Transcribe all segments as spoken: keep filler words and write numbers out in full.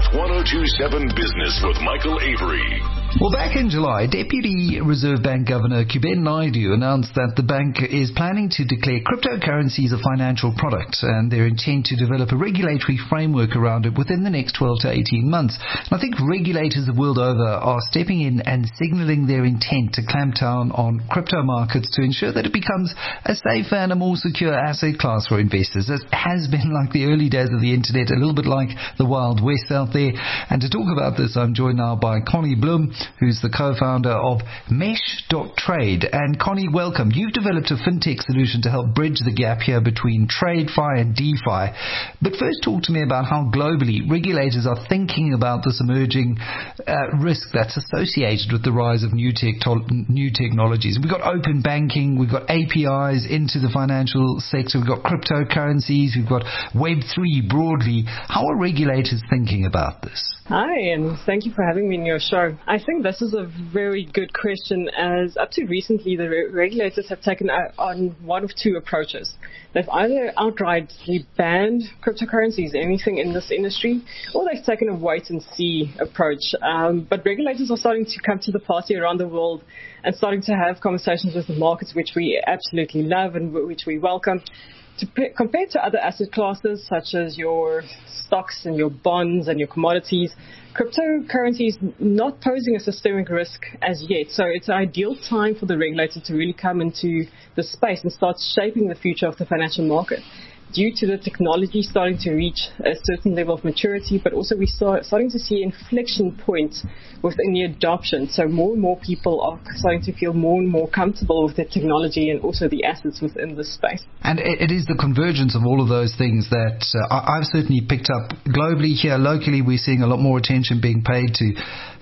one oh two point seven Business with Michael Avery. Well, back in July, Deputy Reserve Bank Governor Kuben Naidu announced that the bank is planning to declare cryptocurrencies a financial product, and their intent to develop a regulatory framework around it within the next twelve to eighteen months. And I think regulators the world over are stepping in and signaling their intent to clamp down on crypto markets to ensure that it becomes a safer and a more secure asset class for investors. It has been like the early days of the internet, a little bit like the Wild West out there. And to talk about this, I'm joined now by Connie Bloom, who's the co-founder of Mesh dot trade. And Connie, welcome. You've developed a fintech solution to help bridge the gap here between TradeFi and DeFi. But first, talk to me about how globally regulators are thinking about this emerging uh, risk that's associated with the rise of new, tech new technologies. We've got open banking, we've got A P Is into the financial sector, we've got cryptocurrencies, we've got Web three broadly. How are regulators thinking about this? Hi, and thank you for having me in your show. I think this is a very good question, as up to recently, the re- regulators have taken on one of two approaches. They've either outrightly banned cryptocurrencies, anything in this industry, or they've taken a wait-and-see approach. Um, but regulators are starting to come to the party around the world and starting to have conversations with the markets, which we absolutely love and which we welcome. To p- compared to other asset classes, such as your stocks and your bonds and your commodities, cryptocurrency is not posing a systemic risk as yet. So it's an ideal time for the regulator to really come into the space and start shaping the future of the financial market. Due to the technology starting to reach a certain level of maturity, but also we start starting to see inflection points within the adoption. So more and more people are starting to feel more and more comfortable with the technology and also the assets within this space. And it, it is the convergence of all of those things that uh, I've certainly picked up globally. Here locally, we're seeing a lot more attention being paid to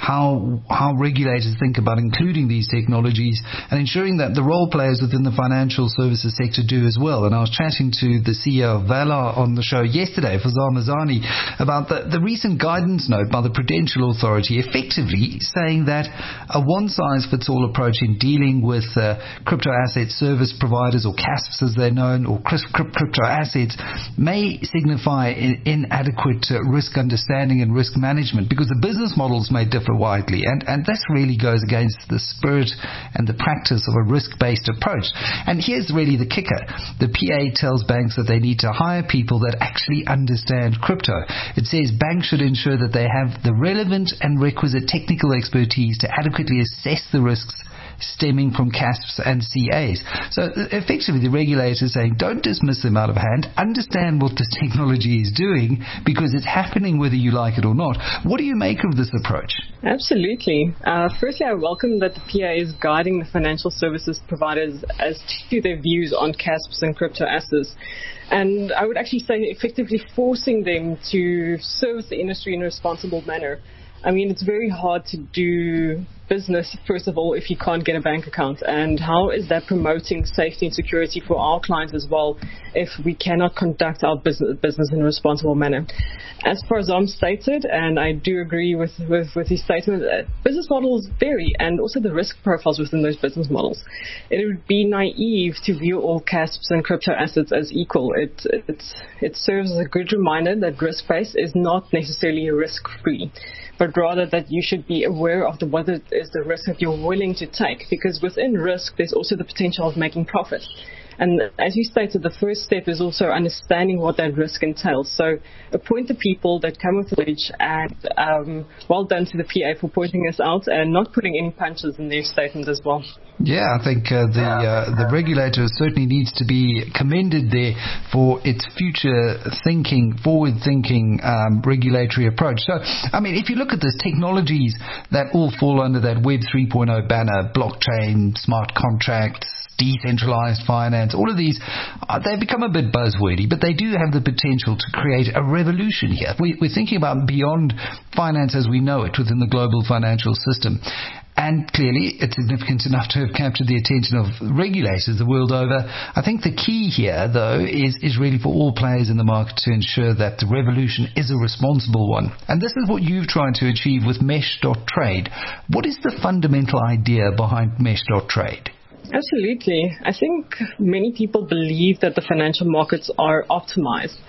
how how regulators think about including these technologies and ensuring that the role players within the financial services sector do as well. And I was chatting to the C E O of Valar on the show yesterday, Fazal Mazani, about the, the recent guidance note by the Prudential Authority, effectively saying that a one-size-fits-all approach in dealing with uh, crypto asset service providers, or C A S Ps as they're known, or crypto assets, may signify in, inadequate uh, risk understanding and risk management, because the business models may differ widely, and, and this really goes against the spirit and the practice of a risk-based approach. And here's really the kicker. The P A tells banks that they need to hire people that actually understand crypto. It says banks should ensure that they have the relevant and requisite technical expertise to adequately assess the risks stemming from C A S Ps and C As. So effectively the regulator is saying don't dismiss them out of hand, understand what this technology is doing, because it's happening whether you like it or not. What do you make of this approach? Absolutely. Uh, firstly, I welcome that the P A is guiding the financial services providers as to their views on C A S Ps and crypto assets. And I would actually say effectively forcing them to service the industry in a responsible manner. I mean, it's very hard to do business, first of all, if you can't get a bank account. And how is that promoting safety and security for our clients as well if we cannot conduct our business, business in a responsible manner? As far as I'm stated, and I do agree with, with, with his statement, uh, business models vary, and also the risk profiles within those business models. It would be naive to view all C A S Ps and crypto assets as equal. It, it, it serves as a good reminder that risk-based is not necessarily risk-free, but rather that you should be aware of the, what is the risk that you're willing to take, because within risk there's also the potential of making profit. And as you stated, the first step is also understanding what that risk entails. So appoint the people that come with knowledge, and um, well done to the P A for pointing us out and not putting any punches in their statement as well. Yeah, I think uh, the uh, the regulator certainly needs to be commended there for its future thinking, forward thinking um, regulatory approach. So, I mean, if you look at this, technologies that all fall under that Web three point oh banner, blockchain, smart contracts, decentralized finance, all of these, uh, they've become a bit buzzwordy, but they do have the potential to create a revolution here. We, we're thinking about beyond finance as we know it within the global financial system. And clearly, it's significant enough to have captured the attention of regulators the world over. I think the key here, though, is, is really for all players in the market to ensure that the revolution is a responsible one. And this is what you've tried to achieve with Mesh dot trade. What is the fundamental idea behind Mesh dot trade? Absolutely. I think many people believe that the financial markets are optimized.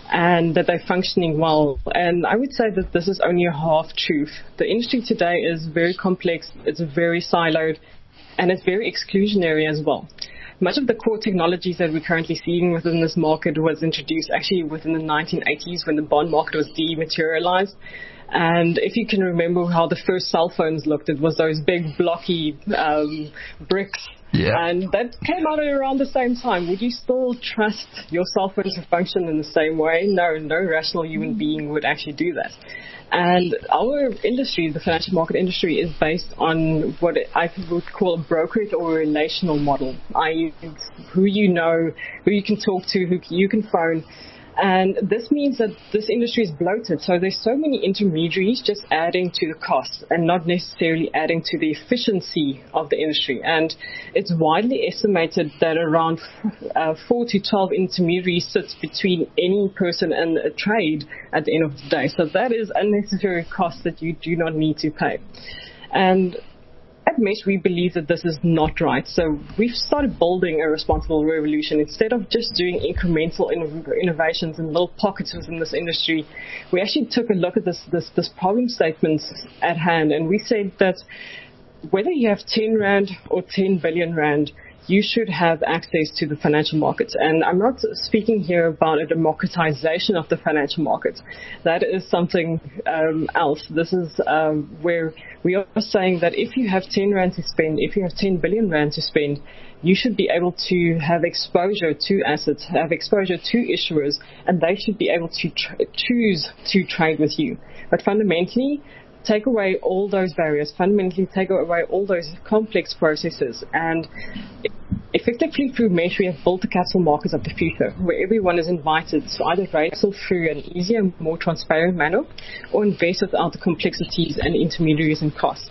and that they're functioning well. And I would say that this is only a half truth. The industry today is very complex, it's very siloed, and it's very exclusionary as well. Much of the core technologies that we're currently seeing within this market was introduced actually within the nineteen eighties when the bond market was dematerialized. And if you can remember how the first cell phones looked, it was those big blocky um, bricks. Yeah. And that came out around the same time. Would you still trust your cell phone to function in the same way? No, no rational human being would actually do that. And our industry, the financial market industry, is based on what I would call a brokerage or a relational model, that is who you know, who you can talk to, who you can phone. And this means that this industry is bloated. So there's so many intermediaries just adding to the cost and not necessarily adding to the efficiency of the industry. And it's widely estimated that around uh, four to twelve intermediaries sits between any person and a trade at the end of the day. So that is unnecessary cost that you do not need to pay. And at Mesh, we believe that this is not right. So we've started building a responsible revolution. Instead of just doing incremental in- innovations in little pockets within this industry, we actually took a look at this, this, this problem statement at hand, and we said that whether you have ten rand or ten billion rand, you should have access to the financial markets. And I'm not speaking here about a democratization of the financial markets. That is something um, else. This is um, where we are saying that if you have ten rand to spend, if you have ten billion rand to spend, you should be able to have exposure to assets, have exposure to issuers, and they should be able to tr- choose to trade with you. But fundamentally, take away all those barriers, fundamentally take away all those complex processes, and effectively through Mesh we have built the capital markets of the future, where everyone is invited to either raise through an easier, more transparent manner, or invest without the complexities and intermediaries and costs.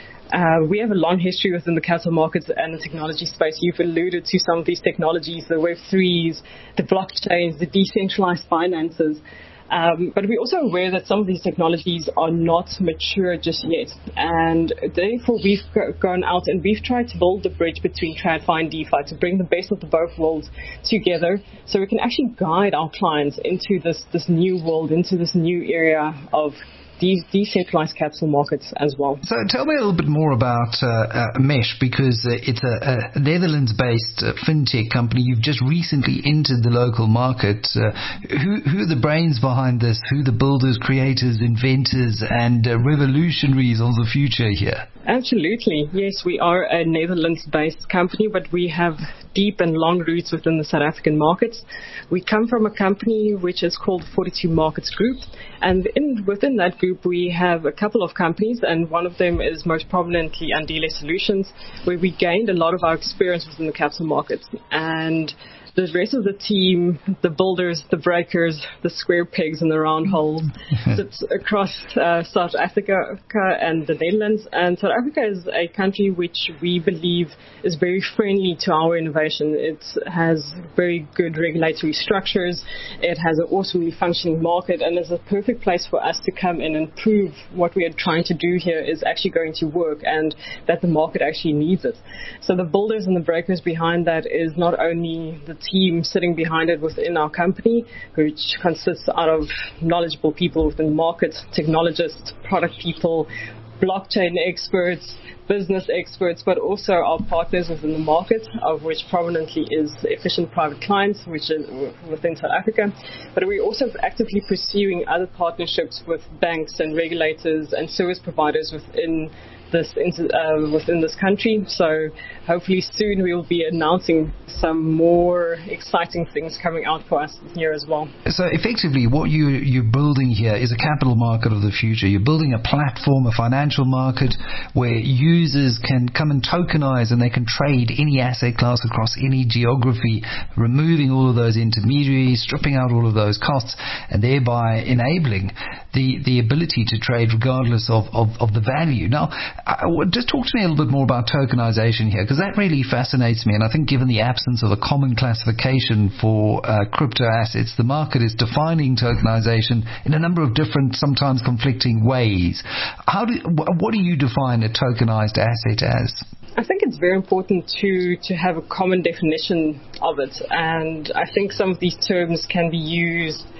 Uh, we have a long history within the capital markets and the technology space. You've alluded to some of these technologies, the Web threes, the blockchains, the decentralized finances. Um, but we're also aware that some of these technologies are not mature just yet. And therefore, we've go- gone out and we've tried to build the bridge between TradFi and DeFi to bring the best of the both worlds together so we can actually guide our clients into this, this new world, into this new area of these decentralized capital markets as well. So tell me a little bit more about uh, uh, Mesh, because uh, it's a, a Netherlands-based uh, fintech company. You've just recently entered the local market. Uh, who, who are the brains behind this? Who are the builders, creators, inventors, and uh, revolutionaries of the future here? Absolutely. Yes, we are a Netherlands-based company, but we have deep and long roots within the South African markets. We come from a company which is called forty-two Markets Group, and in, within that group we have a couple of companies, and one of them is most prominently Andile Solutions, where we gained a lot of our experience within the capital markets. And the rest of the team, the builders, the breakers, the square pegs and the round holes, sits across uh, South Africa and the Netherlands. And South Africa is a country which we believe is very friendly to our innovation. It has very good regulatory structures. It has an awesomely functioning market, and it's a perfect place for us to come in and prove what we are trying to do here is actually going to work and that the market actually needs it. So the builders and the breakers behind that is not only the team sitting behind it within our company, which consists out of knowledgeable people within the market, technologists, product people, blockchain experts, business experts, but also our partners within the market, of which prominently is Efficient Private Clients, which is within South Africa. But we're also actively pursuing other partnerships with banks and regulators and service providers within this uh, within this country. So hopefully soon we will be announcing some more exciting things coming out for us here as well. So effectively what you, you're building here is a capital market of the future. You're building a platform, a financial market where users can come and tokenize and they can trade any asset class across any geography, removing all of those intermediaries, stripping out all of those costs, and thereby enabling the, the ability to trade regardless of, of, of the value. Now, I, just talk to me a little bit more about tokenization here, because that really fascinates me. And I think given the absence of a common classification for uh, crypto assets, the market is defining tokenization in a number of different, sometimes conflicting ways. How do, what do you define a tokenized asset as? I think it's very important to, to have a common definition of it. And I think some of these terms can be used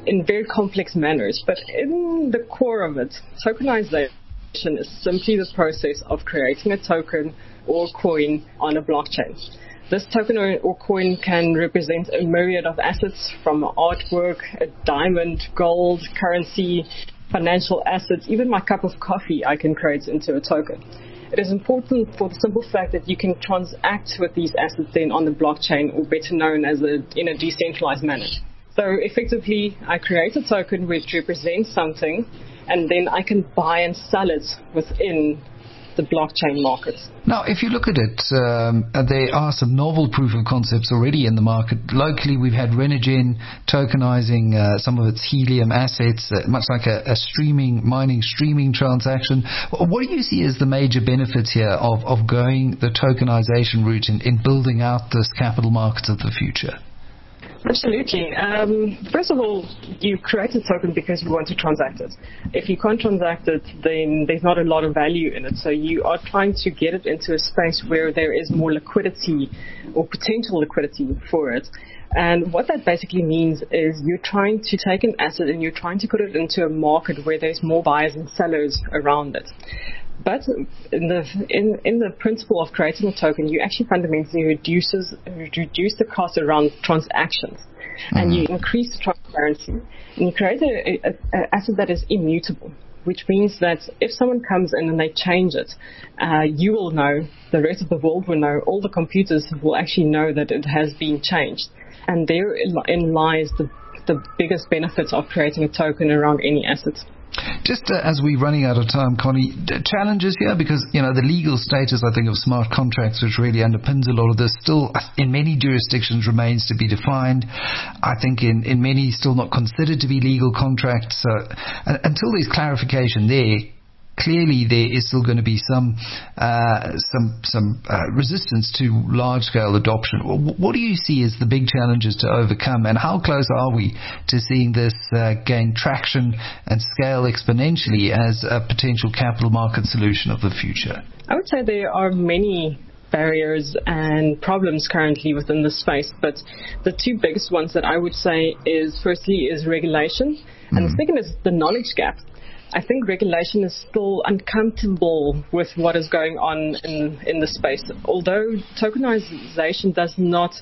in very complex manners. But in the core of it, tokenization is simply the process of creating a token or coin on a blockchain. This token or, or coin can represent a myriad of assets, from artwork, a diamond, gold, currency, financial assets, even my cup of coffee I can create into a token. It is important for the simple fact that you can transact with these assets then on the blockchain, or better known as a, in a decentralized manner. So effectively, I create a token which represents something, and then I can buy and sell it within the blockchain market. Now, if you look at it, um, there are some novel proof of concepts already in the market. Locally, we've had Renogen tokenizing uh, some of its helium assets, uh, much like a, a streaming, mining streaming transaction. What do you see as the major benefits here of, of going the tokenization route in, in building out this capital markets of the future? Absolutely. Um, first of all, you create a token because you want to transact it. If you can't transact it, then there's not a lot of value in it. So you are trying to get it into a space where there is more liquidity or potential liquidity for it. And what that basically means is you're trying to take an asset and you're trying to put it into a market where there's more buyers and sellers around it. But in the in, in the principle of creating a token, you actually fundamentally reduces reduce the cost around transactions, mm-hmm. and you increase the transparency, and you create an asset that is immutable, which means that if someone comes in and they change it, uh, you will know, the rest of the world will know, all the computers will actually know that it has been changed, and therein lies the the biggest benefits of creating a token around any asset. Just uh, as we're running out of time, Connie, d- challenges here, because, you know, the legal status, I think, of smart contracts, which really underpins a lot of this, still in many jurisdictions remains to be defined. I think in, in many still not considered to be legal contracts. So uh, until there's clarification there, clearly there is still going to be some uh, some some uh, resistance to large-scale adoption. What do you see as the big challenges to overcome, and how close are we to seeing this uh, gain traction and scale exponentially as a potential capital market solution of the future? I would say there are many barriers and problems currently within the space, but the two biggest ones that I would say is, firstly, is regulation, mm-hmm. and the second is the knowledge gap. I think regulation is still uncomfortable with what is going on in, in the space. Although tokenization does not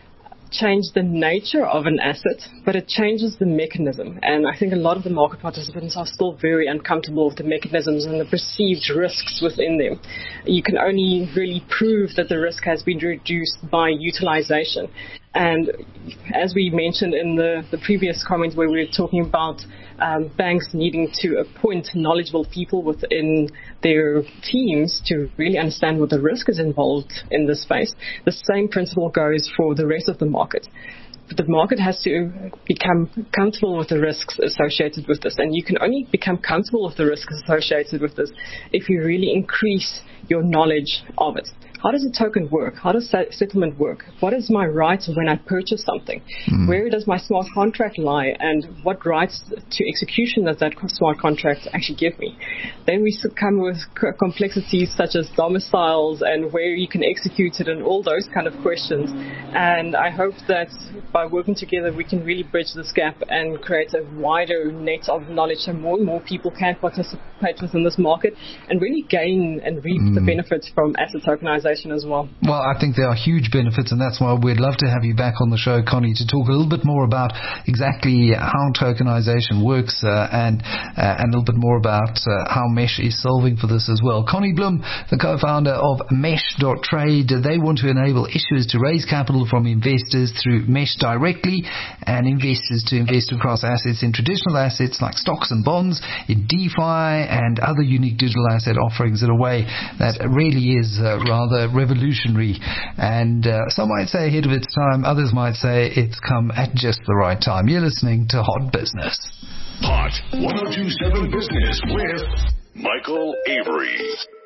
change the nature of an asset, but it changes the mechanism. And I think a lot of the market participants are still very uncomfortable with the mechanisms and the perceived risks within them. You can only really prove that the risk has been reduced by utilization. And as we mentioned in the, the previous comment where we were talking about um, banks needing to appoint knowledgeable people within their teams to really understand what the risk is involved in this space, the same principle goes for the rest of the market. The market has to become comfortable with the risks associated with this, and you can only become comfortable with the risks associated with this if you really increase your knowledge of it. How does a token work? How does settlement work? What is my right when I purchase something? Mm. Where does my smart contract lie? And what rights to execution does that smart contract actually give me? Then we come with complexities such as domiciles and where you can execute it and all those kind of questions. And I hope that by working together, we can really bridge this gap and create a wider net of knowledge, so more and more people can participate within this market and really gain and reap mm. the benefits from asset tokenization as well. Well, I think there are huge benefits, and that's why we'd love to have you back on the show, Connie, to talk a little bit more about exactly how tokenization works uh, and uh, and a little bit more about uh, how Mesh is solving for this as well. Connie Bloem, the co-founder of Mesh dot trade, they want to enable issuers to raise capital from investors through Mesh directly, and investors to invest across assets in traditional assets like stocks and bonds, in DeFi and other unique digital asset offerings in a way that really is uh, rather revolutionary, and uh, some might say ahead of its time, others might say it's come at just the right time. You're listening to Hot Business. Hot one oh two point seven Business with Michael Avery.